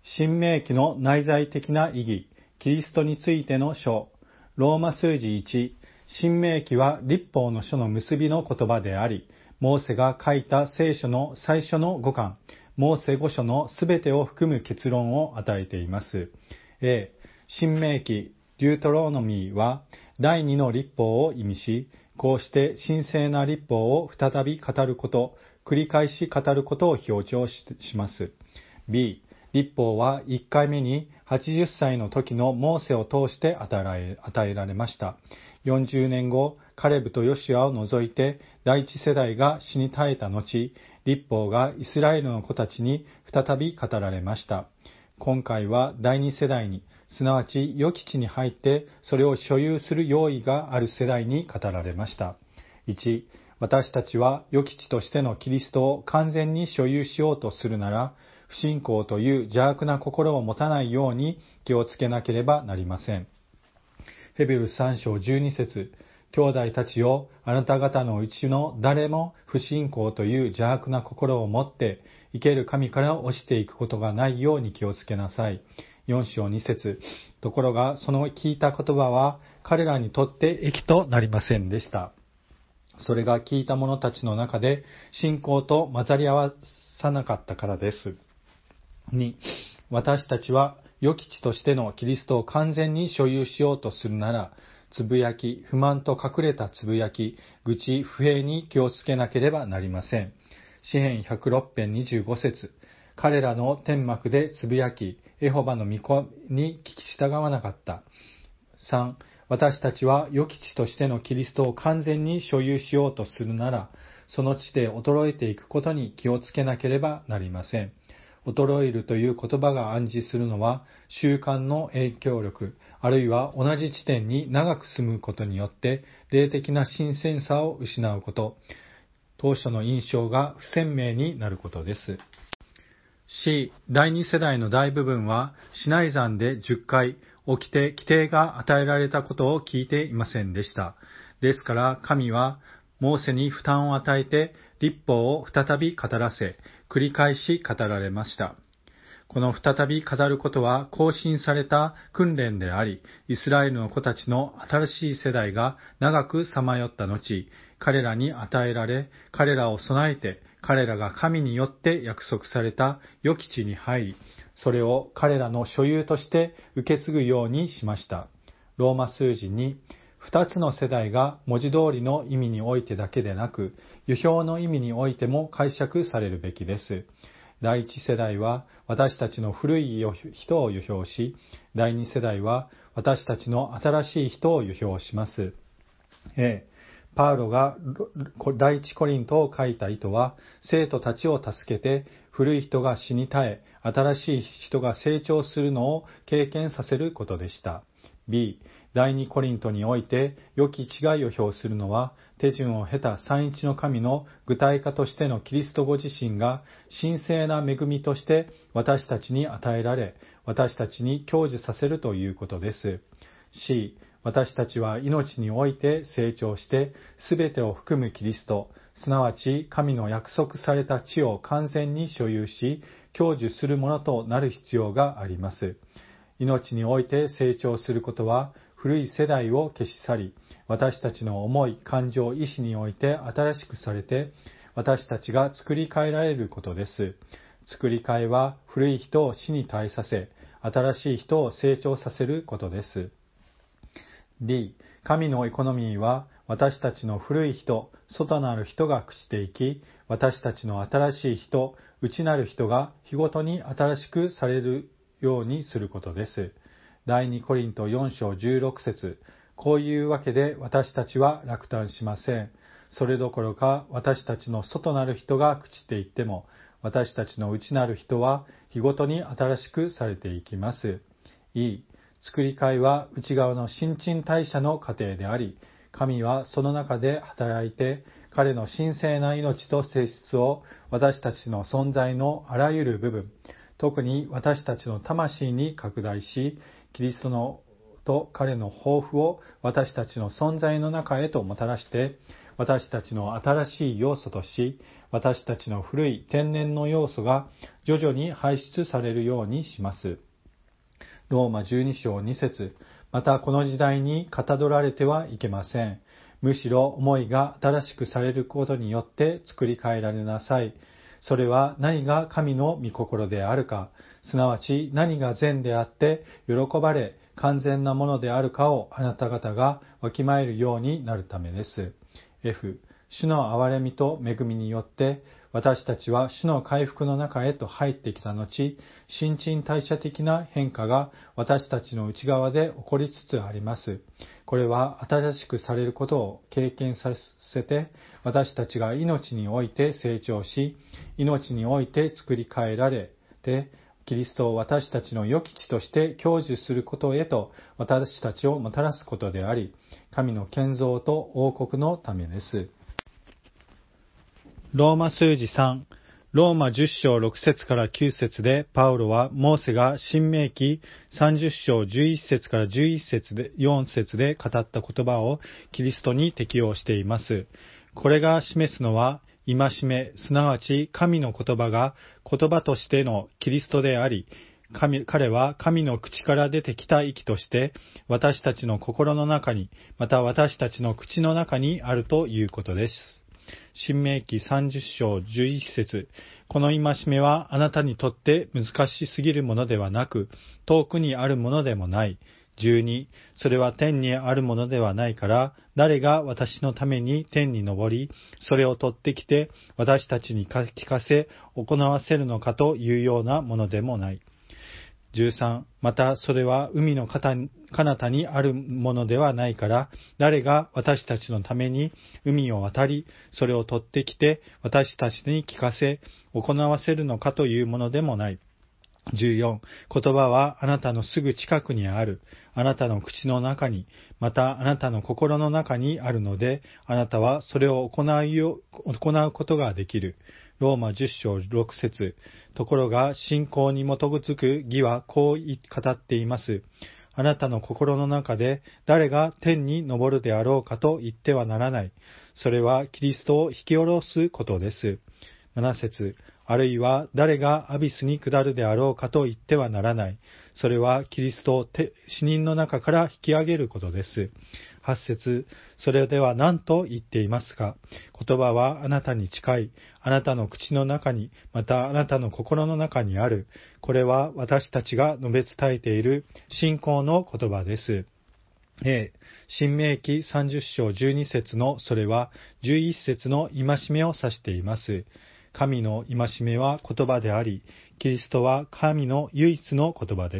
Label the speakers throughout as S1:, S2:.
S1: 新明記の内在的な意義、キリストについての書、ローマ数字1、新明記は律法の書の結びの言葉であり、モーセが書いた聖書の最初の5巻、モーセ5書のすべてを含む結論を与えています。新明記、デュートロノミーは第二の律法を意味し、こうして神聖な律法を再び語ること、繰り返し語ることを強調します。B、律法は1回目に80歳の時のモーセを通して与えられました。40年後、カレブとヨシュアを除いて第一世代が死に絶えた後、律法がイスラエルの子たちに再び語られました。今回は第二世代に、すなわち予期地に入ってそれを所有する用意がある世代に語られました。1、私たちは予期地としてのキリストを完全に所有しようとするなら、不信仰という邪悪な心を持たないように気をつけなければなりません。ヘベル3章12節、兄弟たちよ、あなた方のうちの誰も不信仰という邪悪な心を持って生ける神から落ちていくことがないように気をつけなさい。4章2節、ところがその聞いた言葉は彼らにとって益となりませんでした。それが聞いた者たちの中で信仰と混ざり合わさなかったからです。2、私たちは予期地としてのキリストを完全に所有しようとするなら、つぶやき、不満と隠れたつぶやき、愚痴、不平に気をつけなければなりません。詩編106編25節、彼らの天幕でつぶやき、エホバの御子に聞き従わなかった。3、私たちは予期地としてのキリストを完全に所有しようとするなら、その地で衰えていくことに気をつけなければなりません。衰えるという言葉が暗示するのは、習慣の影響力、あるいは同じ地点に長く住むことによって、霊的な新鮮さを失うこと、当初の印象が不鮮明になることです。C、第二世代の大部分は、シナイ山で10回、起きて規定が与えられたことを聞いていませんでした。ですから、神は、モーセに負担を与えて、律法を再び語らせ、繰り返し語られました。この再び語ることは更新された訓練であり、イスラエルの子たちの新しい世代が長くさまよった後、彼らに与えられ、彼らを備えて、彼らが神によって約束された予期地に入り、それを彼らの所有として受け継ぐようにしました。ローマ数字に、二つの世代が文字通りの意味においてだけでなく、預表の意味においても解釈されるべきです。第一世代は私たちの古い人を預表し、第二世代は私たちの新しい人を預表します。パウロが第一コリントを書いた意図は、生徒たちを助けて、古い人が死に絶え、新しい人が成長するのを経験させることでした。B、第二コリントにおいて良き違いを表するのは、手順を経た三一の神の具体化としてのキリストご自身が神聖な恵みとして私たちに与えられ、私たちに享受させるということです。C、私たちは命において成長して、すべてを含むキリスト、すなわち神の約束された地を完全に所有し、享受するものとなる必要があります。命において成長することは、古い世代を消し去り、私たちの思い、感情、意志において新しくされて、私たちが作り変えられることです。作り変えは古い人を死に絶えさせ、新しい人を成長させることです。D、神のエコノミーは私たちの古い人、外なる人が朽ちていき、私たちの新しい人、内なる人が日ごとに新しくされるようにすることです。第2コリント4章16節、こういうわけで私たちは落胆しません。それどころか私たちの外なる人が朽ちていっても、私たちの内なる人は日ごとに新しくされていきます。E、作り変えは内側の新陳代謝の過程であり、神はその中で働いて、彼の神聖な命と性質を私たちの存在のあらゆる部分、特に私たちの魂に拡大し、キリストのと彼の抱負を私たちの存在の中へともたらして、 私たちの新しい要素とし、私たちの古い天然の要素が徐々に排出されるようにします。ローマ12章2節、またこの時代にかたどられてはいけません。むしろ思いが新しくされることによって作り変えられなさい。それは何が神の御心であるか、すなわち何が善であって喜ばれ完全なものであるかをあなた方がわきまえるようになるためです。F、主の憐れみと恵みによって私たちは主の回復の中へと入ってきた後、新陳代謝的な変化が私たちの内側で起こりつつあります。これは新しくされることを経験させて、私たちが命において成長し、命において作り変えられて、キリストを私たちの良き地として享受することへと私たちをもたらすことであり、神の建造と王国のためです。ローマ数字3、ローマ10章6節から9節でパウロはモーセが新明記30章11節から11節で4節で語った言葉をキリストに適用しています。これが示すのは戒め、すなわち神の言葉が言葉としてのキリストであり、彼は神の口から出てきた息として私たちの心の中に、また私たちの口の中にあるということです。新明記30章11節、この戒めはあなたにとって難しすぎるものではなく、遠くにあるものでもない。12、それは天にあるものではないから、誰が私のために天に昇り、それを取ってきて私たちに聞かせ、行わせるのかというようなものでもない。13、またそれは海の彼方にあるものではないから、誰が私たちのために海を渡り、それを取ってきて私たちに聞かせ、行わせるのかというものでもない。14、言葉はあなたのすぐ近くにある。あなたの口の中に、またあなたの心の中にあるので、あなたはそれを行うことができる。ローマ10章6節、ところが信仰に基づく義はこう語っています。あなたの心の中で誰が天に昇るであろうかと言ってはならない。それはキリストを引き下ろすことです。7節、あるいは誰がアビスに下るであろうかと言ってはならない。それはキリストを死人の中から引き上げることです。8節、それでは何と言っていますか。言葉はあなたに近い。あなたの口の中に、またあなたの心の中にある。これは私たちが述べ伝えている信仰の言葉です。新明記30章12節のそれは11節の戒めを指しています。神の戒めは言葉であり、キリストは神の唯一の言葉です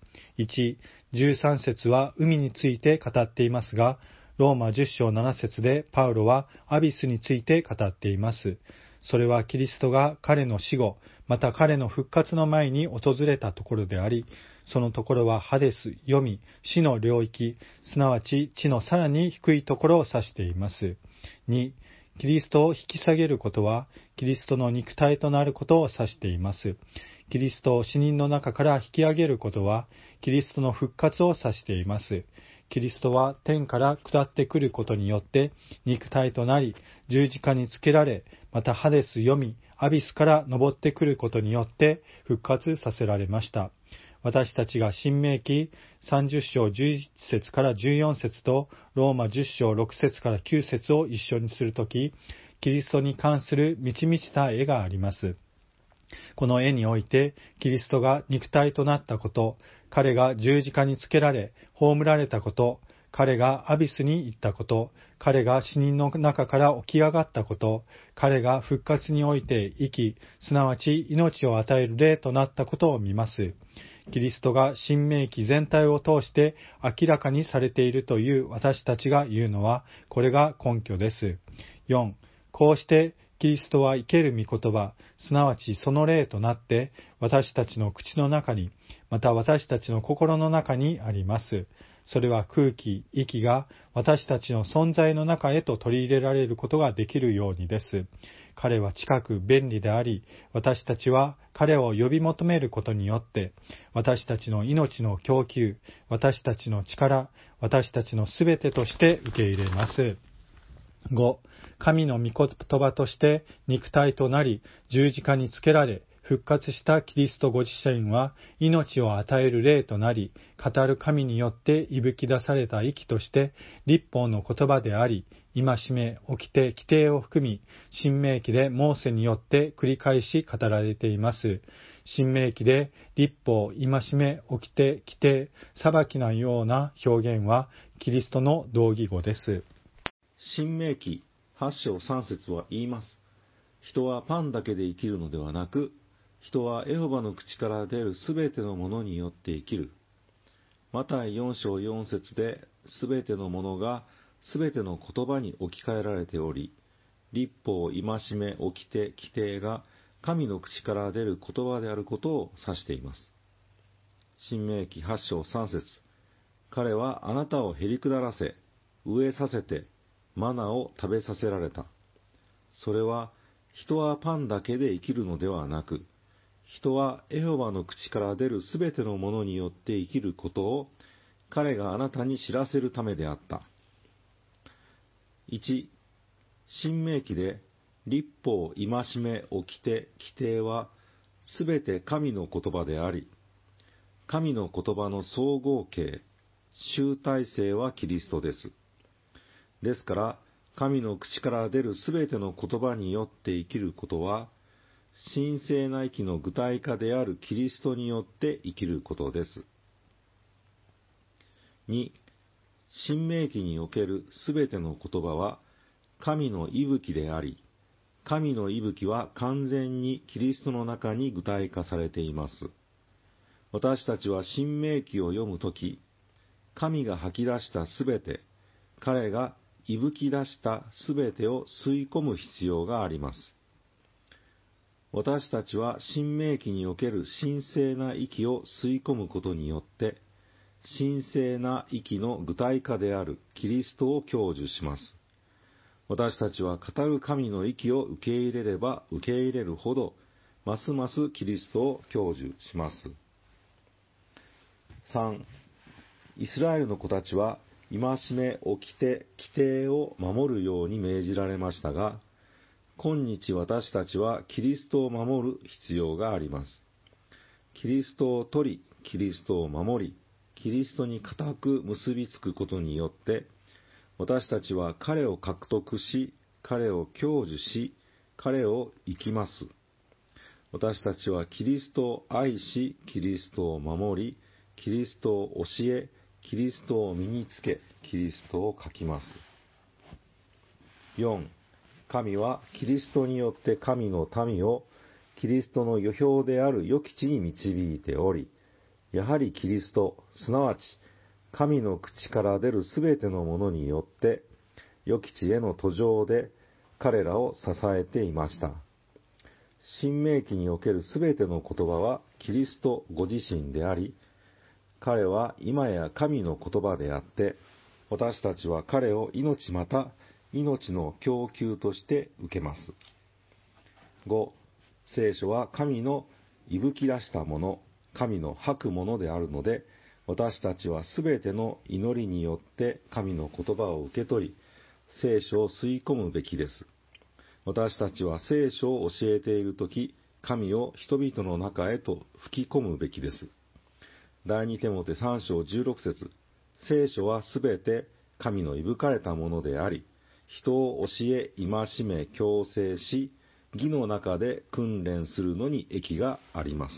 S1: 。1、13節は海について語っていますが、ローマ10章7節でパウロはアビスについて語っています。それはキリストが彼の死後、また彼の復活の前に訪れたところであり、そのところはハデス、黄泉、死の領域、すなわち地のさらに低いところを指しています。2、キリストを引き下げることは、キリストの肉体となることを指しています。キリストを死人の中から引き上げることは、キリストの復活を指しています。キリストは天から下ってくることによって肉体となり、十字架につけられ、またハデス、黄泉、アビスから昇ってくることによって復活させられました。私たちが新明記30章11節から14節とローマ10章6節から9節を一緒にするとき、キリストに関する満ち満ちた絵があります。この絵において、キリストが肉体となったこと、彼が十字架につけられ、葬られたこと、彼がアビスに行ったこと、彼が死人の中から起き上がったこと、彼が復活において生き、すなわち命を与える霊となったことを見ます。キリストが新明記全体を通して明らかにされているという私たちが言うのは、これが根拠です。4、こうしてキリストは生ける御言葉、すなわちその霊となって私たちの口の中に、また私たちの心の中にあります。それは空気、息が私たちの存在の中へと取り入れられることができるようにです。彼は近く便利であり、私たちは彼を呼び求めることによって、私たちの命の供給、私たちの力、私たちのすべてとして受け入れます。 5、神の御言葉として肉体となり十字架につけられ復活したキリストご自身は命を与える霊となり、語る神によっていぶき出された息として律法の言葉であり、戒め、掟、規定を含み、新明記でモーセによって繰り返し語られています。新明記で律法、戒め、掟、規定、裁きのような表現はキリストの同義語です。
S2: 新明記8章3節は言います。人はパンだけで生きるのではなく、人はエホバの口から出るすべてのものによって生きる。マタイ4章4節ですべてのものがすべての言葉に置き換えられており、律法、戒め、掟、規定が神の口から出る言葉であることを指しています。新明記8章3節、彼はあなたをへりくだらせ、飢えさせて、マナを食べさせられた。それは、人はパンだけで生きるのではなく、人はエホバの口から出るすべてのものによって生きることを彼があなたに知らせるためであった。1、新明記で律法、戒め、掟、規定はすべて神の言葉であり、神の言葉の総合形、集大成はキリストです。ですから、神の口から出るすべての言葉によって生きることは、神聖な息の具体化であるキリストによって生きることです。2、新明記におけるすべての言葉は神の息吹であり、神の息吹は完全にキリストの中に具体化されています。私たちは新明記を読むとき、神が吐き出したすべて、彼が息吹き出したすべてを吸い込む必要があります。私たちは新明記における神聖な息を吸い込むことによって、神聖な息の具体化であるキリストを享受します。私たちは語る神の息を受け入れれば受け入れるほど、ますますキリストを享受します。3、イスラエルの子たちは、戒め、掟、規定を守るように命じられましたが、今日私たちはキリストを守る必要があります。キリストを取り、キリストを守り、キリストに固く結びつくことによって、私たちは彼を獲得し、彼を享受し、彼を生きます。私たちはキリストを愛し、キリストを守り、キリストを教え、キリストを身につけ、キリストを書きます。4、神はキリストによって神の民をキリストの預表である与吉に導いており、やはりキリスト、すなわち神の口から出るすべてのものによって、与吉への途上で彼らを支えていました。新明記におけるすべての言葉はキリストご自身であり、彼は今や神の言葉であって、私たちは彼を命また命の供給として受けます。5、聖書は神の息吹き出したもの、神の吐くものであるので、私たちはすべての祈りによって神の言葉を受け取り、聖書を吸い込むべきです。私たちは聖書を教えているとき、神を人々の中へと吹き込むべきです。第2テモテ3章16節、聖書はすべて神の息吹かれたものであり、人を教え、戒め、矯正し、義の中で訓練するのに益があります。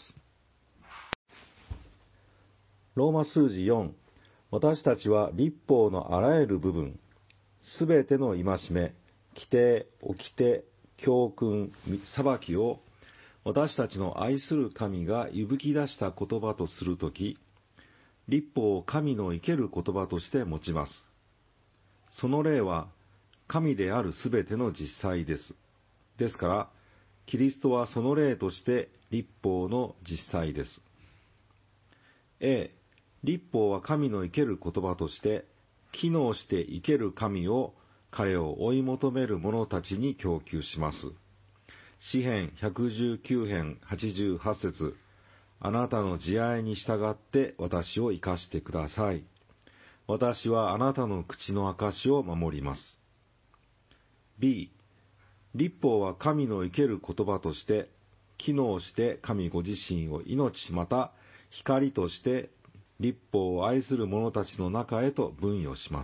S2: ローマ数字4、私たちは律法のあらゆる部分、すべての戒め、規定、掟、教訓、裁きを私たちの愛する神が息吹き出した言葉とするとき、律法を神の生ける言葉として持ちます。その例は、神であるすべての実際です。ですから、キリストはその例として律法の実際です。A、律法は神の生ける言葉として、機能して生ける神を彼を追い求める者たちに供給します。詩編119編88節、あなたの慈愛に従って私を生かしてください。私はあなたの口の証を守ります。 B、律法は神の生ける言葉として、機能して神ご自身を命また光として律法を愛する者たちの中へと分与します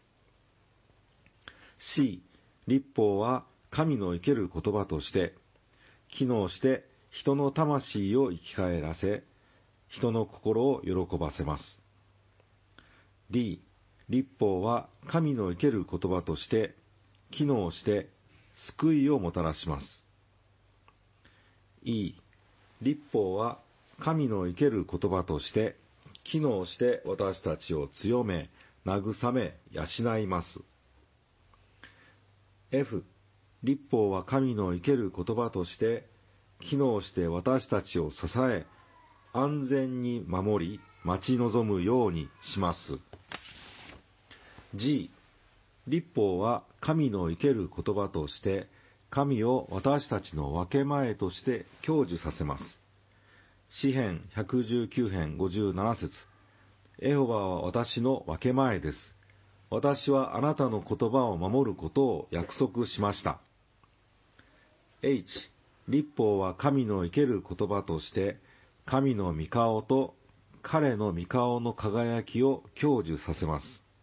S2: 。C、律法は神の生ける言葉として、機能して人の魂を生き返らせ、人の心を喜ばせます。D、律法は神の生ける言葉として、機能して救いをもたらします。E、律法は神の生ける言葉として、機能して私たちを強め、慰め、養います。F、律法は神の生ける言葉として、機能して私たちを支え、安全に守り、待ち望むようにします。G、律法は神の生ける言葉として、神を私たちの分け前として享受させます。詩編119編57節、エホバは私の分け前です。私はあなたの言葉を守ることを約束しました。H、律法は神の生ける言葉として、神の御顔と彼の御顔の輝きを享受させます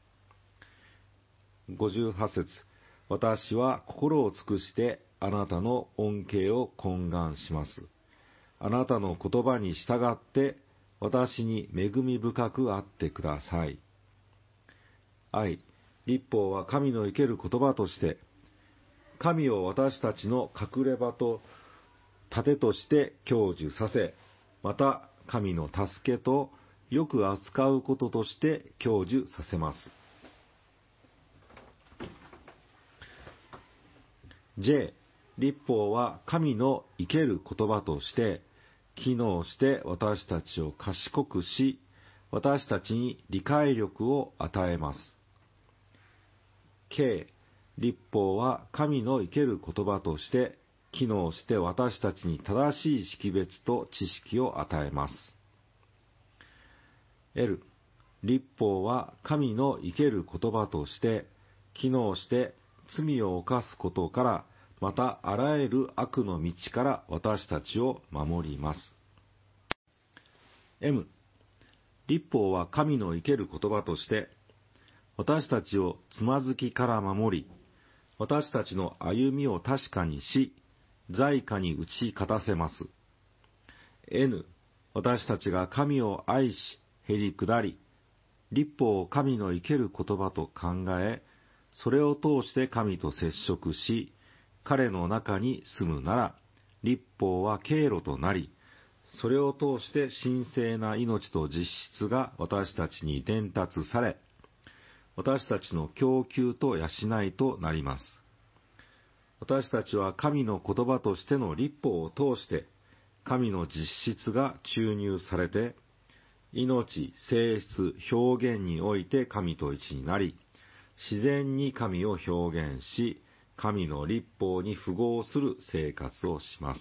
S2: 。58節、私は心を尽くしてあなたの恩恵を懇願します。あなたの言葉に従って私に恵み深くあってください。I、律法は神の生ける言葉として、神を私たちの隠れ場と盾として享受させ、また神の助けとよく扱うこととして享受させます。J、律法は神の生ける言葉として、機能して私たちを賢くし、私たちに理解力を与えます。K、律法は神の生ける言葉として、機能して私たちに正しい識別と知識を与えます。L、律法は神の生ける言葉として、機能して罪を犯すことから、またあらゆる悪の道から私たちを守ります。M、律法は神の生ける言葉として、私たちをつまずきから守り、私たちの歩みを確かにし、在家に打ち勝たせます。N、私たちが神を愛し、へり下り、律法を神の生ける言葉と考え、それを通して神と接触し、彼の中に住むなら、律法は経路となり、それを通して神聖な命と実質が私たちに伝達され、私たちの供給と養いとなります。私たちは神の言葉としての律法を通して、神の実質が注入されて、命、性質、表現において神と一になり、自然に神を表現し、神の律法に符合する生活をします。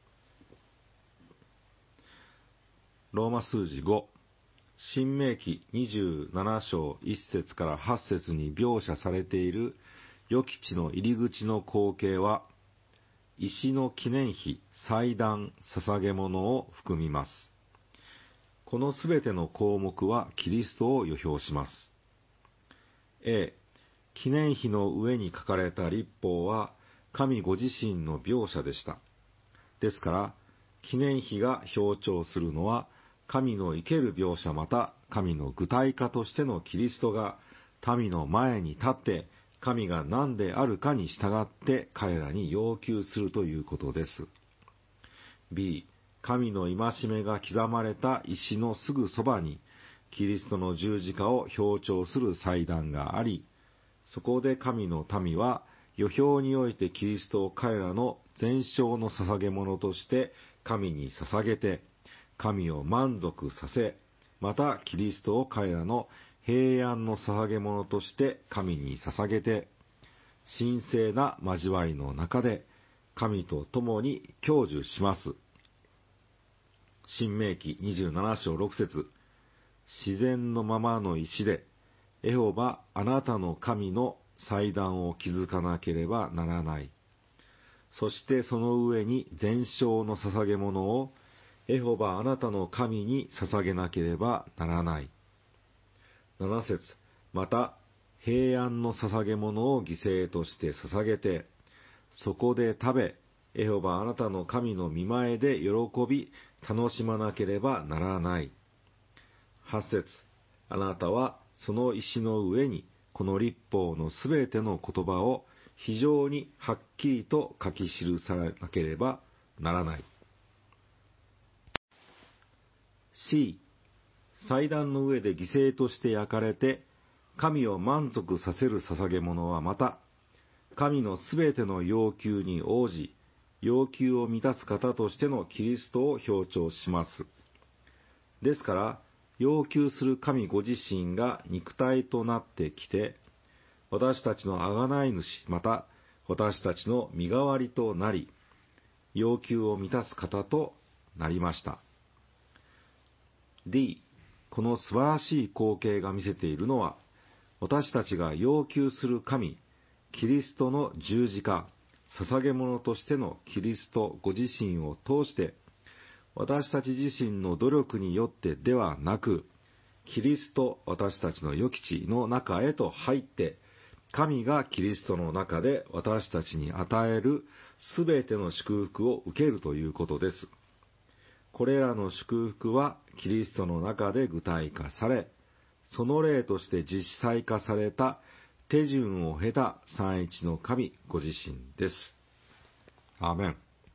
S2: ローマ数字5、申命記27章1節から8節に描写されている予期地の入り口の光景は、石の記念碑、祭壇、捧げ物を含みます。このすべての項目はキリストを予表します。A、記念碑の上に書かれた律法は神ご自身の描写でした。ですから、記念碑が標張するのは神の生ける描写また神の具体化としてのキリストが民の前に立って神が何であるかに従って彼らに要求するということです。B、神の戒めが刻まれた石のすぐそばにキリストの十字架を標張する祭壇があり、そこで神の民は予表においてキリストを彼らの全焼の捧げ物として神に捧げて、神を満足させ、またキリストを彼らの平安の捧げ物として神に捧げて、神聖な交わりの中で神と共に享受します。申命記27章6節、自然のままの石で、エホバあなたの神の祭壇を築かなければならない。そしてその上に全焼の捧げ物をエホバあなたの神に捧げなければならない。7節また、平安の捧げ物を犠牲として捧げて、そこで食べ、エホバあなたの神の御前で喜び、楽しまなければならない。8節あなたはその石の上に、この律法のすべての言葉を非常にはっきりと書き記さなければならない。C、祭壇の上で犠牲として焼かれて、神を満足させる捧げ物はまた、神のすべての要求に応じ、要求を満たす方としてのキリストを表彰します。ですから、要求する神ご自身が肉体となってきて、私たちの贖い主、また私たちの身代わりとなり、要求を満たす方となりました。D、この素晴らしい光景が見せているのは、私たちが要求する神、キリストの十字架、捧げ物としてのキリストご自身を通して、私たち自身の努力によってではなく、キリスト、私たちの与地の中へと入って、神がキリストの中で私たちに与えるすべての祝福を受けるということです。これらの祝福はキリストの中で具体化され、その例として実際化された手順を経た三一の神ご自身です。アーメン。